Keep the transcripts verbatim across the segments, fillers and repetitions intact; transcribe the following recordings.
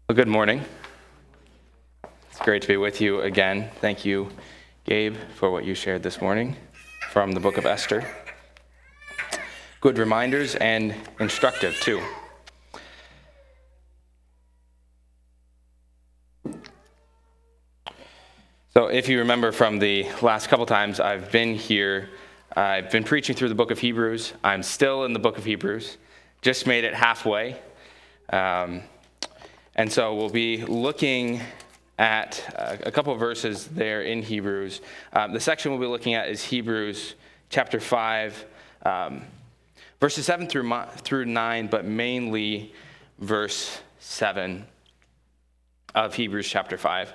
Well, good morning. It's great to be with you again. Thank you, Gabe, for what you shared this morning from the book of Esther. Good reminders and instructive, too. So if you remember from the last couple times I've been here, I've been preaching through the book of Hebrews. I'm still in the book of Hebrews. Just made it halfway. Um, And so we'll be looking at a couple of verses there in Hebrews. Um, the section we'll be looking at is Hebrews chapter five, um, verses seven through, through nine, but mainly verse seven of Hebrews chapter five.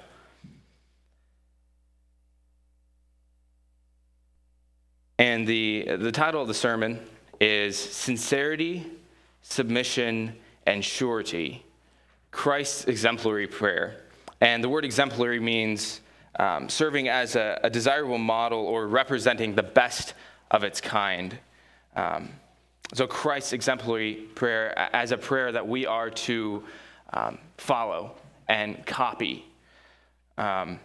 And the, the title of the sermon is Sincerity, Submission, and Surety, Christ's exemplary prayer. And the word exemplary means um, serving as a, a desirable model or representing the best of its kind. Um, so Christ's exemplary prayer as a prayer that we are to um, follow and copy. Um,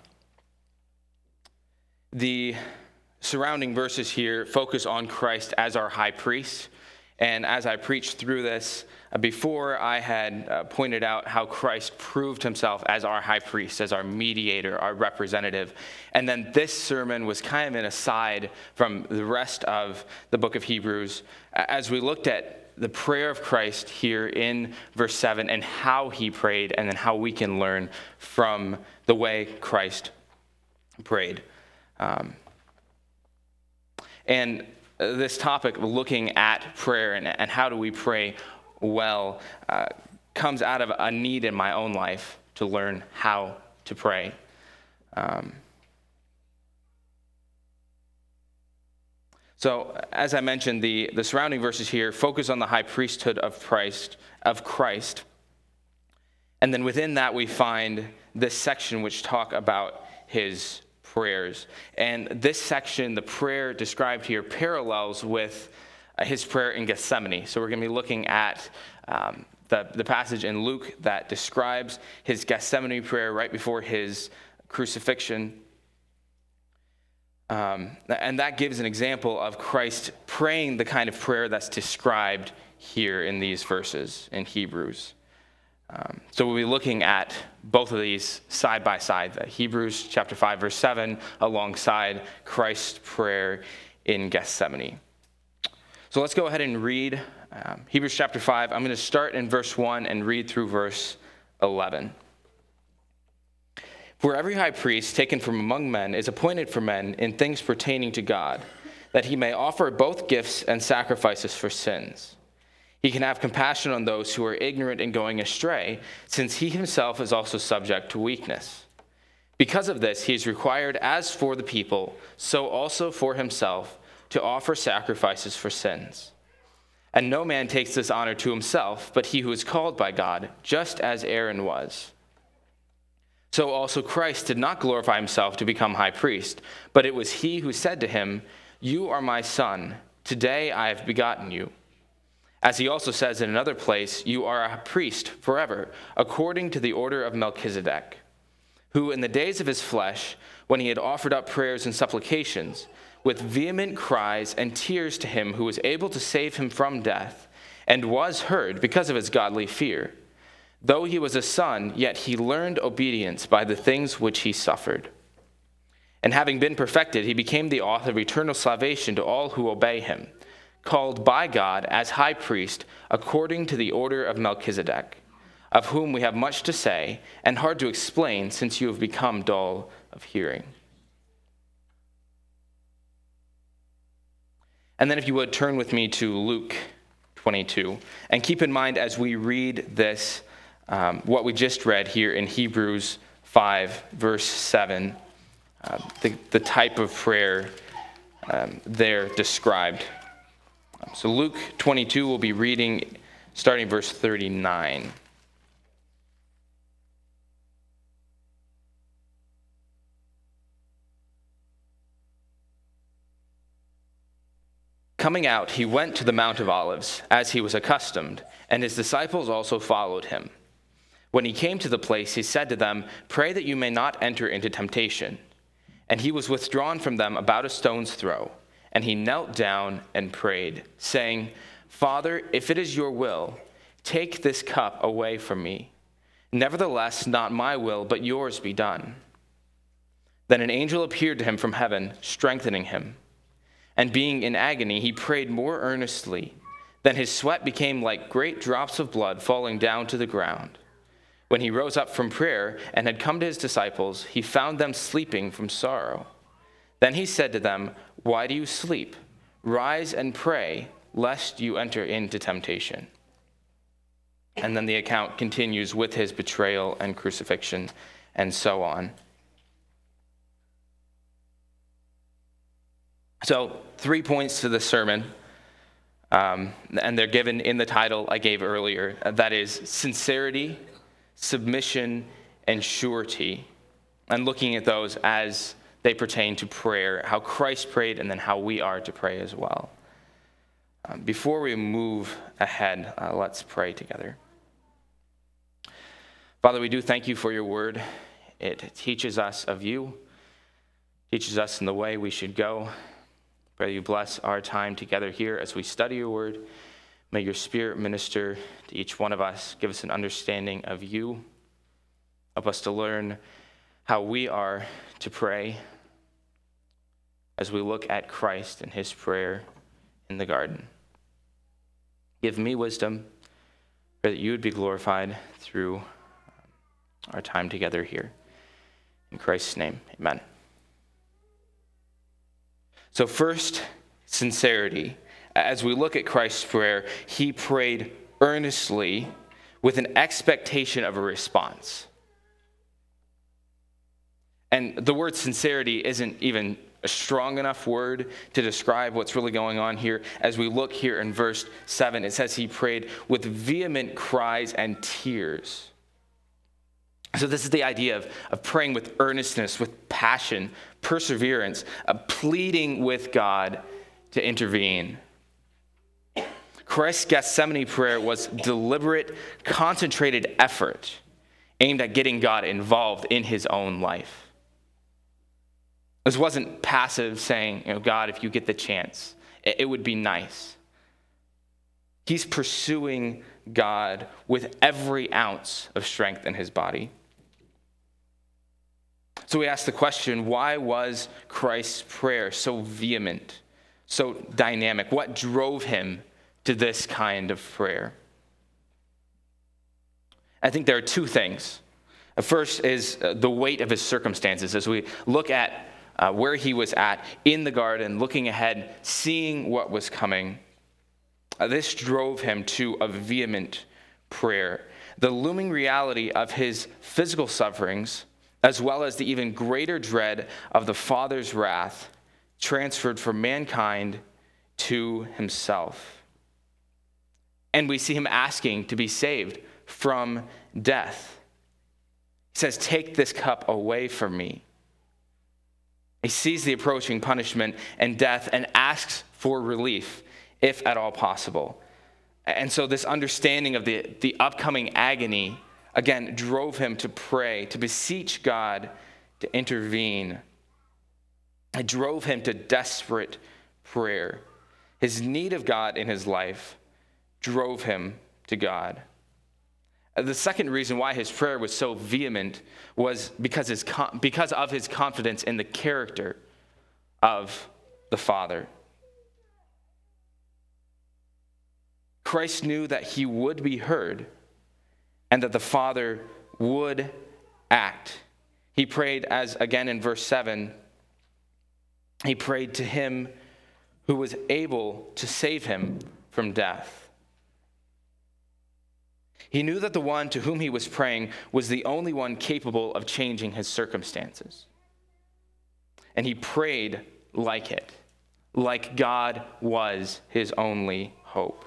the surrounding verses here focus on Christ as our high priest. And as I preached through this, uh, before I had uh, pointed out how Christ proved himself as our high priest, as our mediator, our representative. And then this sermon was kind of an aside from the rest of the book of Hebrews as we looked at the prayer of Christ here in verse seven and how he prayed, and then how we can learn from the way Christ prayed. Um, and This topic of looking at prayer and, and how do we pray well uh, comes out of a need in my own life to learn how to pray. Um, so, as I mentioned, the, the surrounding verses here focus on the high priesthood of Christ, of Christ. And then within that we find this section which talk about his prayers. And this section, the prayer described here, parallels with uh, his prayer in Gethsemane. So we're going to be looking at um, the, the passage in Luke that describes his Gethsemane prayer right before his crucifixion. Um, and that gives an example of Christ praying the kind of prayer that's described here in these verses in Hebrews. Um, so we'll be looking at both of these side by side, the Hebrews chapter five, verse seven, alongside Christ's prayer in Gethsemane. So let's go ahead and read um, Hebrews chapter five. I'm going to start in verse one and read through verse eleven. For every high priest taken from among men is appointed for men in things pertaining to God, that he may offer both gifts and sacrifices for sins. He can have compassion on those who are ignorant and going astray, since he himself is also subject to weakness. Because of this, he is required, as for the people, so also for himself, to offer sacrifices for sins. And no man takes this honor to himself, but he who is called by God, just as Aaron was. So also Christ did not glorify himself to become high priest, but it was he who said to him, "You are my son, today I have begotten you." As he also says in another place, "You are a priest forever, according to the order of Melchizedek, who in the days of his flesh, when he had offered up prayers and supplications, with vehement cries and tears to him who was able to save him from death, and was heard because of his godly fear. Though he was a son, yet he learned obedience by the things which he suffered. And having been perfected, he became the author of eternal salvation to all who obey him, called by God as high priest according to the order of Melchizedek, of whom we have much to say and hard to explain, since you have become dull of hearing." And then if you would turn with me to Luke twenty-two, and keep in mind as we read this, um, what we just read here in Hebrews five, verse seven, uh, the, the type of prayer um, there described. So Luke twenty-two, we'll be reading starting verse thirty-nine. Coming out, he went to the Mount of Olives, as he was accustomed, and his disciples also followed him. When he came to the place, he said to them, "Pray that you may not enter into temptation." And he was withdrawn from them about a stone's throw, and he knelt down and prayed, saying, "Father, if it is your will, take this cup away from me. Nevertheless, not my will, but yours be done." Then an angel appeared to him from heaven, strengthening him. And being in agony, he prayed more earnestly. Then his sweat became like great drops of blood falling down to the ground. When he rose up from prayer and had come to his disciples, he found them sleeping from sorrow. Then he said to them, "Why do you sleep? Rise and pray, lest you enter into temptation." And then the account continues with his betrayal and crucifixion and so on. So, three points to the sermon, um, and they're given in the title I gave earlier. That is sincerity, submission, and surety, and looking at those as they pertain to prayer, how Christ prayed, and then how we are to pray as well. Um, before we move ahead, uh, let's pray together. Father, we do thank you for your word. It teaches us of you, teaches us in the way we should go. Pray you bless our time together here as we study your word. May your Spirit minister to each one of us, give us an understanding of you. Help us to learn how we are to pray as we look at Christ and his prayer in the garden. Give me wisdom, pray that you would be glorified through our time together here. In Christ's name, amen. So first, sincerity. As we look at Christ's prayer, he prayed earnestly with an expectation of a response. And the word sincerity isn't even a strong enough word to describe what's really going on here. As we look here in verse seven, it says he prayed with vehement cries and tears. So this is the idea of, of praying with earnestness, with passion, perseverance, of pleading with God to intervene. Christ's Gethsemane prayer was deliberate, concentrated effort aimed at getting God involved in his own life. This wasn't passive saying, you know, God, if you get the chance, it, it would be nice. He's pursuing God with every ounce of strength in his body. So we ask the question, why was Christ's prayer so vehement, so dynamic? What drove him to this kind of prayer? I think there are two things. The first is the weight of his circumstances. As we look at uh, where he was at in the garden, looking ahead, seeing what was coming, uh, this drove him to a vehement prayer. The looming reality of his physical sufferings, as well as the even greater dread of the Father's wrath, transferred from mankind to himself. And we see him asking to be saved from death. He says, "Take this cup away from me." He sees the approaching punishment and death and asks for relief, if at all possible. And so this understanding of the, the upcoming agony, again, drove him to pray, to beseech God to intervene. It drove him to desperate prayer. His need of God in his life drove him to God. The second reason why his prayer was so vehement was because, his, because of his confidence in the character of the Father. Christ knew that he would be heard and that the Father would act. He prayed, as again in verse seven, he prayed to him who was able to save him from death. He knew that the one to whom he was praying was the only one capable of changing his circumstances. And he prayed like it, like God was his only hope.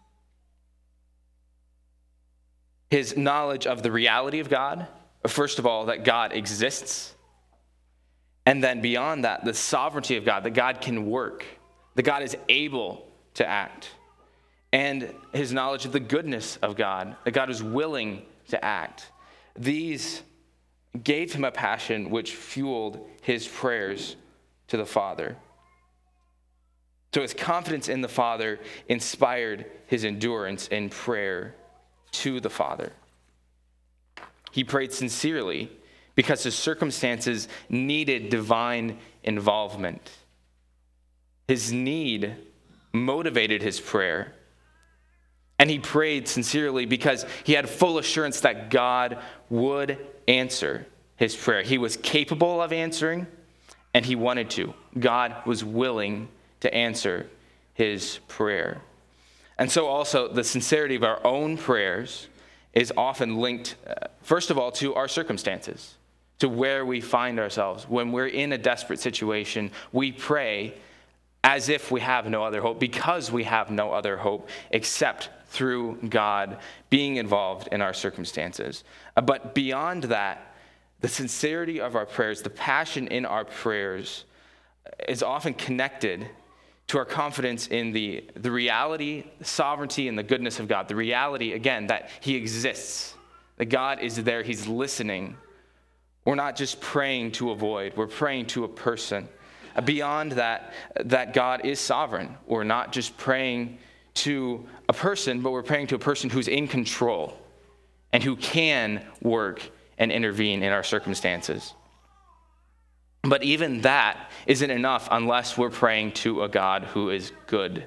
His knowledge of the reality of God, first of all, that God exists, and then beyond that, the sovereignty of God, that God can work, that God is able to act, and his knowledge of the goodness of God, that God is willing to act. These gave him a passion which fueled his prayers to the Father. So his confidence in the Father inspired his endurance in prayer to the Father. He prayed sincerely because his circumstances needed divine involvement. His need motivated his prayer. And he prayed sincerely because he had full assurance that God would answer his prayer. He was capable of answering, and he wanted to. God was willing to answer his prayer. And so also the sincerity of our own prayers is often linked, uh, first of all, to our circumstances, to where we find ourselves. When we're in a desperate situation, we pray as if we have no other hope, because we have no other hope except through God being involved in our circumstances. Uh, but beyond that, the sincerity of our prayers, the passion in our prayers is often connected to our confidence in the, the reality, the sovereignty, and the goodness of God. The reality, again, that he exists, that God is there, he's listening. We're not just praying to a void, we're praying to a person. Beyond that, that God is sovereign. We're not just praying to a person, but we're praying to a person who's in control and who can work and intervene in our circumstances. But even that isn't enough unless we're praying to a God who is good.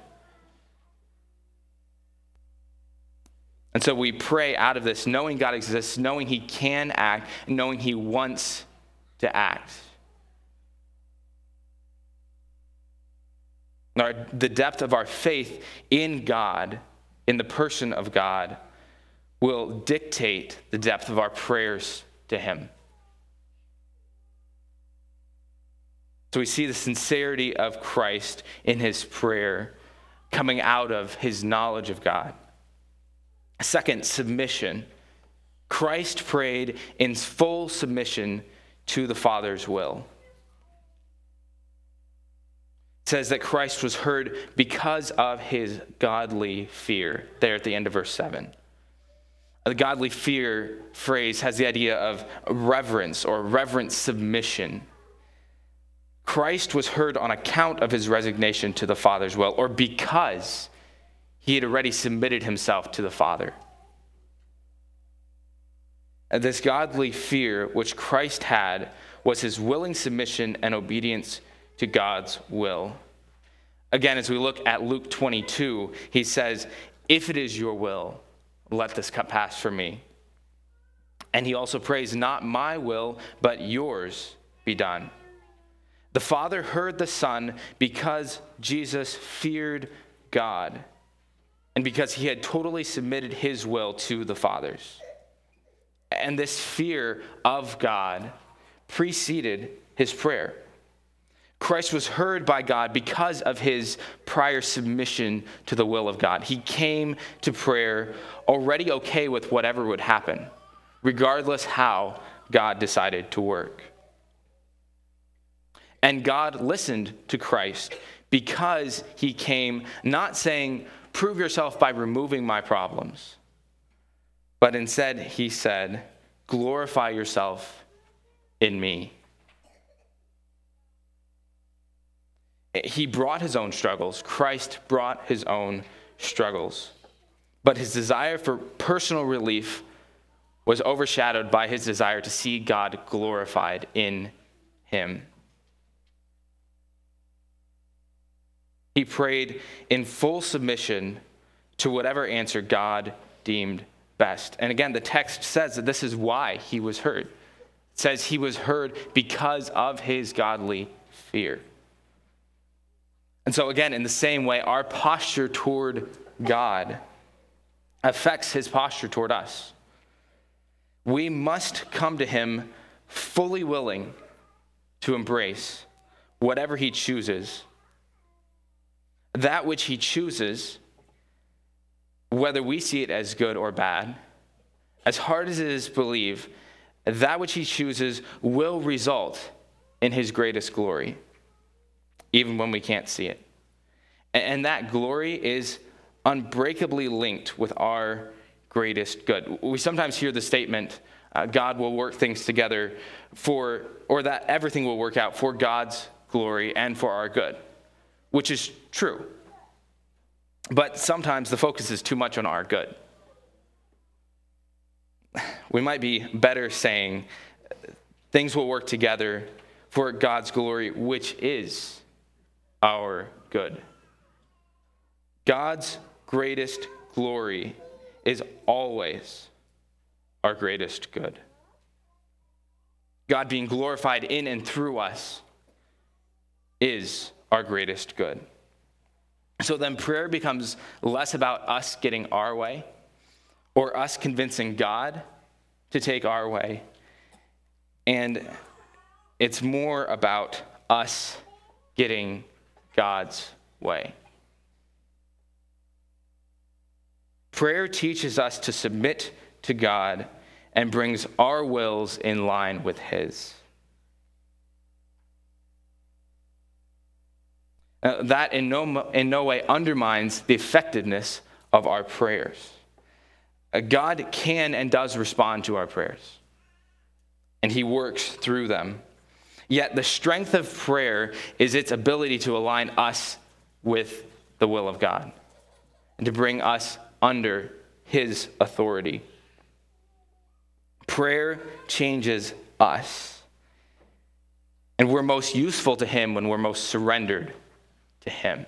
And so we pray out of this, knowing God exists, knowing he can act, knowing he wants to act. Our, the depth of our faith in God, in the person of God, will dictate the depth of our prayers to him. So we see the sincerity of Christ in his prayer coming out of his knowledge of God. Second, submission. Christ prayed in full submission to the Father's will. It says that Christ was heard because of his godly fear, there at the end of verse seven. The godly fear phrase has the idea of reverence or reverent submission. Christ was heard on account of his resignation to the Father's will, or because he had already submitted himself to the Father. And this godly fear which Christ had was his willing submission and obedience to God's will. Again, as we look at Luke twenty-two, he says, "If it is your will, let this cup pass from me." And he also prays, "Not my will, but yours be done." The Father heard the Son because Jesus feared God and because he had totally submitted his will to the Father's. And this fear of God preceded his prayer. Christ was heard by God because of his prior submission to the will of God. He came to prayer already okay with whatever would happen, regardless how God decided to work. And God listened to Christ because he came not saying, "Prove yourself by removing my problems," but instead he said, "Glorify yourself in me." He brought his own struggles. Christ brought his own struggles. But his desire for personal relief was overshadowed by his desire to see God glorified in him. He prayed in full submission to whatever answer God deemed best. And again, the text says that this is why he was heard. It says he was heard because of his godly fear. And so again, in the same way, our posture toward God affects his posture toward us. We must come to him fully willing to embrace whatever he chooses. That which he chooses, whether we see it as good or bad, as hard as it is to believe, that which he chooses will result in his greatest glory, even when we can't see it. And that glory is unbreakably linked with our greatest good. We sometimes hear the statement, uh, God will work things together for, or that everything will work out for God's glory and for our good, which is true. But sometimes the focus is too much on our good. We might be better saying things will work together for God's glory, which is our good. God's greatest glory is always our greatest good. God being glorified in and through us is our greatest good. So then prayer becomes less about us getting our way or us convincing God to take our way. And it's more about us getting God's way. Prayer teaches us to submit to God and brings our wills in line with His. Uh, that in no, in no way undermines the effectiveness of our prayers. Uh, God can and does respond to our prayers, and He works through them. Yet the strength of prayer is its ability to align us with the will of God and to bring us under His authority. Prayer changes us, and we're most useful to Him when we're most surrendered to Him.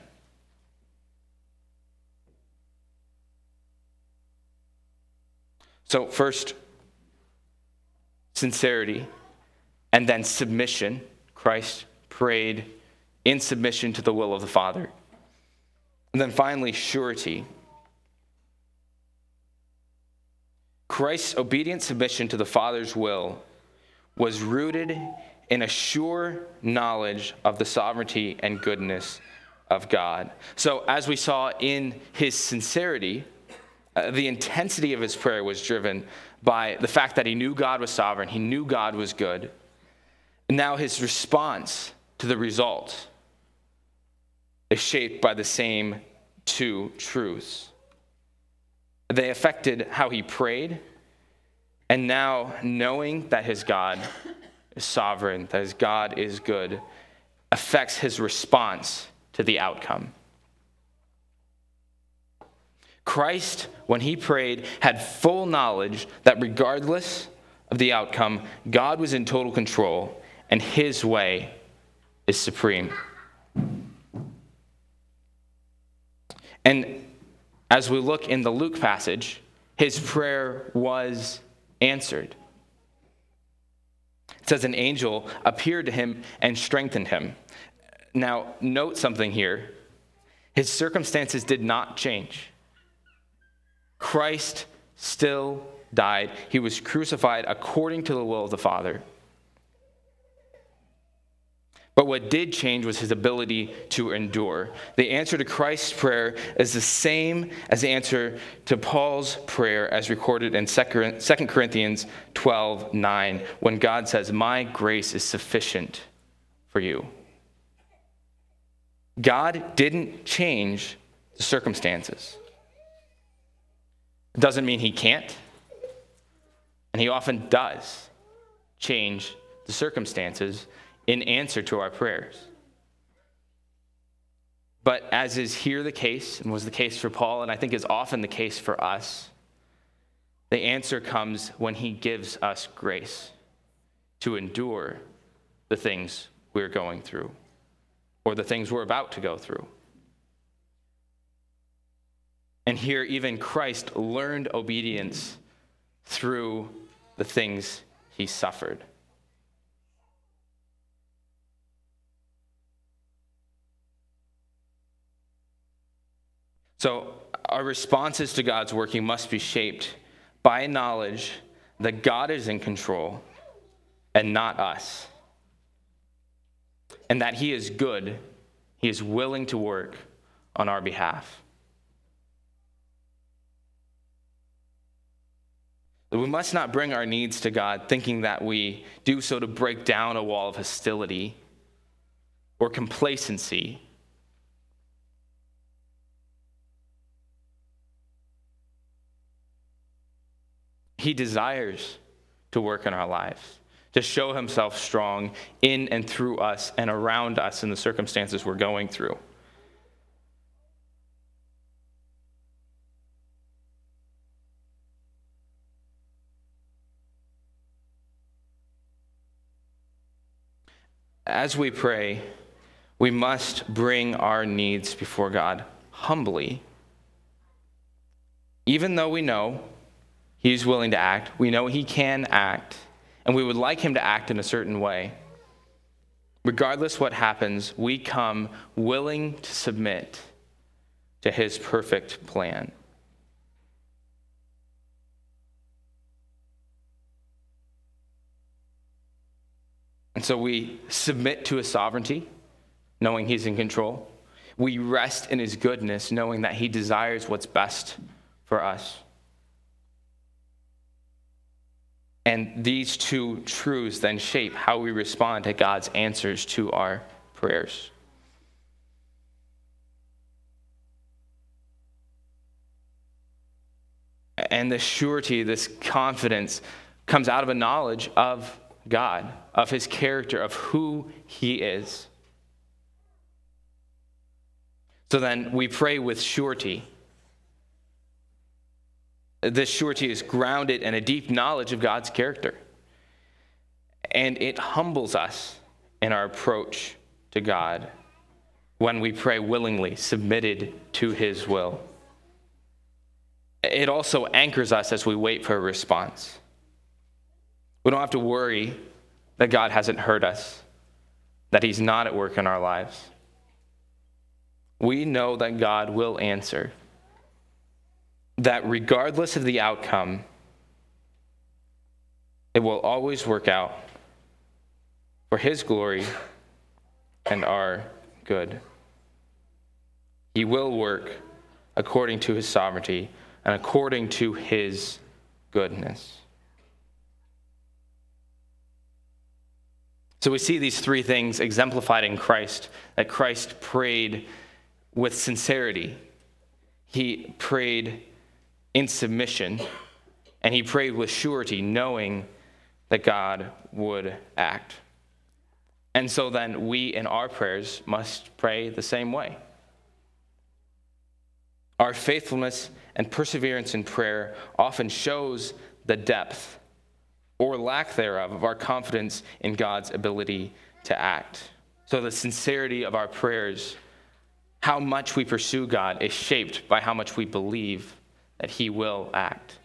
So first, sincerity, and then submission. Christ prayed in submission to the will of the Father. And then finally, surety. Christ's obedient submission to the Father's will was rooted in a sure knowledge of the sovereignty and goodness of God. So as we saw in his sincerity, uh, the intensity of his prayer was driven by the fact that he knew God was sovereign, he knew God was good. And now his response to the result is shaped by the same two truths. They affected how he prayed, and now knowing that his God is sovereign, that his God is good, affects his response to the outcome. Christ, when he prayed, had full knowledge that regardless of the outcome, God was in total control, and his way is supreme. And as we look in the Luke passage, his prayer was answered. It says an angel appeared to him and strengthened him. Now, note something here. His circumstances did not change. Christ still died. He was crucified according to the will of the Father. But what did change was his ability to endure. The answer to Christ's prayer is the same as the answer to Paul's prayer as recorded in Second Corinthians twelve nine, when God says, "My grace is sufficient for you." God didn't change the circumstances. It doesn't mean he can't, and he often does change the circumstances in answer to our prayers. But as is here the case, and was the case for Paul, and I think is often the case for us, the answer comes when he gives us grace to endure the things we're going through, or the things we're about to go through. And here, even Christ learned obedience through the things he suffered. So our responses to God's working must be shaped by knowledge that God is in control and not us, and that he is good, he is willing to work on our behalf. We must not bring our needs to God thinking that we do so to break down a wall of hostility or complacency. He desires to work in our lives, to show himself strong in and through us and around us in the circumstances we're going through. As we pray, we must bring our needs before God humbly. Even though we know he's willing to act, we know he can act, and we would like him to act in a certain way. Regardless what happens, we come willing to submit to his perfect plan. And so we submit to his sovereignty, knowing he's in control. We rest in his goodness, knowing that he desires what's best for us. And these two truths then shape how we respond to God's answers to our prayers. And this surety, this confidence, comes out of a knowledge of God, of his character, of who he is. So then we pray with surety. This surety is grounded in a deep knowledge of God's character. And it humbles us in our approach to God when we pray willingly, submitted to his will. It also anchors us as we wait for a response. We don't have to worry that God hasn't heard us, that he's not at work in our lives. We know that God will answer, that regardless of the outcome, it will always work out for his glory and our good. He will work according to his sovereignty and according to his goodness. So we see these three things exemplified in Christ, that Christ prayed with sincerity. He prayed in submission, and he prayed with surety, knowing that God would act. And so then we in our prayers must pray the same way. Our faithfulness and perseverance in prayer often shows the depth or lack thereof of our confidence in God's ability to act. So the sincerity of our prayers, how much we pursue God, is shaped by how much we believe that he will act.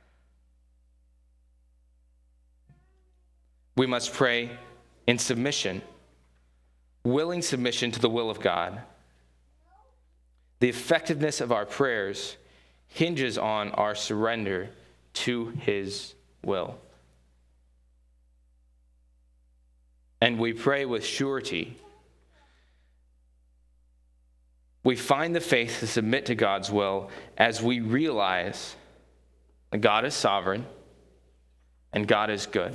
We must pray in submission, willing submission to the will of God. The effectiveness of our prayers hinges on our surrender to his will. And we pray with surety. We find the faith to submit to God's will as we realize that God is sovereign and God is good.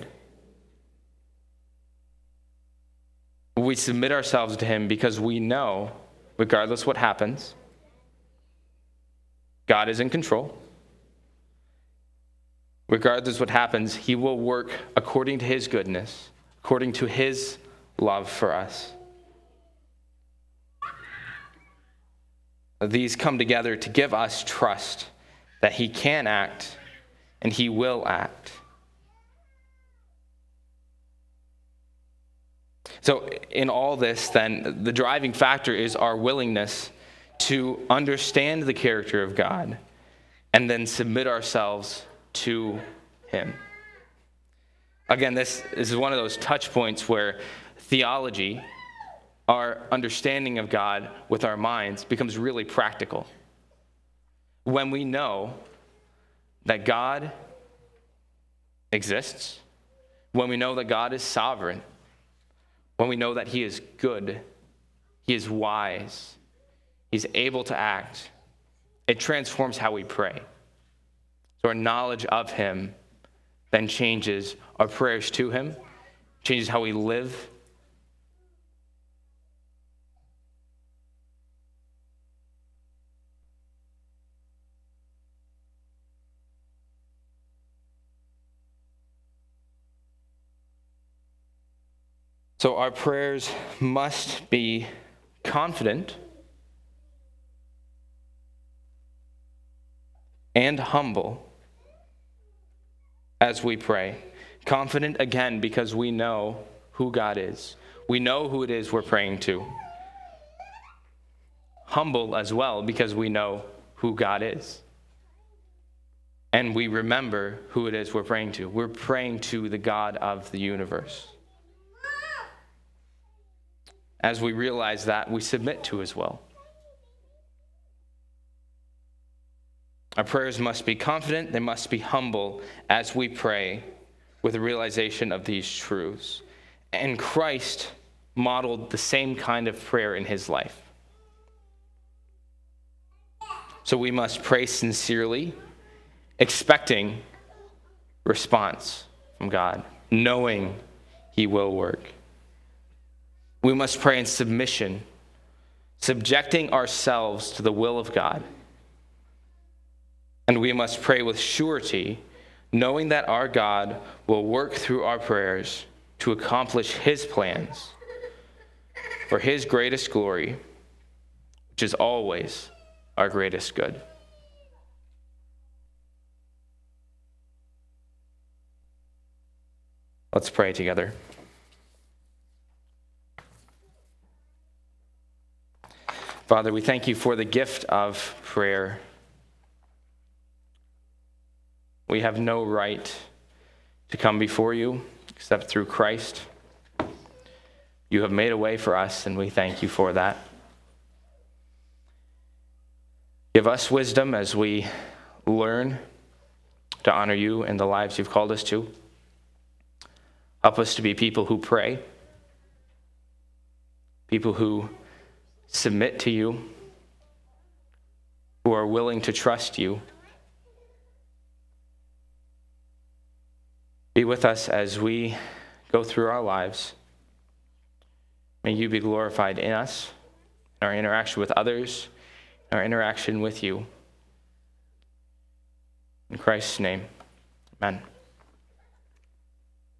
We submit ourselves to him because we know, regardless what happens, God is in control. Regardless what happens, he will work according to his goodness, according to his love for us. These come together to give us trust that he can act and he will act. So in all this, then, the driving factor is our willingness to understand the character of God and then submit ourselves to him. Again, this, this is one of those touch points where theology, our understanding of God with our minds, becomes really practical. When we know that God exists, when we know that God is sovereign, when we know that he is good, he is wise, he's able to act, it transforms how we pray. So our knowledge of him then changes our prayers to him, changes how we live. So our prayers must be confident and humble as we pray. Confident, again, because we know who God is. We know who it is we're praying to. Humble as well, because we know who God is. And we remember who it is we're praying to. We're praying to the God of the universe. As we realize that, we submit to his will. Our prayers must be confident, they must be humble as we pray with a realization of these truths. And Christ modeled the same kind of prayer in his life. So we must pray sincerely, expecting response from God, knowing he will work. We must pray in submission, subjecting ourselves to the will of God. And we must pray with surety, knowing that our God will work through our prayers to accomplish his plans for his greatest glory, which is always our greatest good. Let's pray together. Father, we thank you for the gift of prayer. We have no right to come before you except through Christ. You have made a way for us, and we thank you for that. Give us wisdom as we learn to honor you in the lives you've called us to. Help us to be people who pray, people who submit to you, who are willing to trust you. Be with us as we go through our lives. May you be glorified in us, in our interaction with others, in our interaction with you. In Christ's name, amen.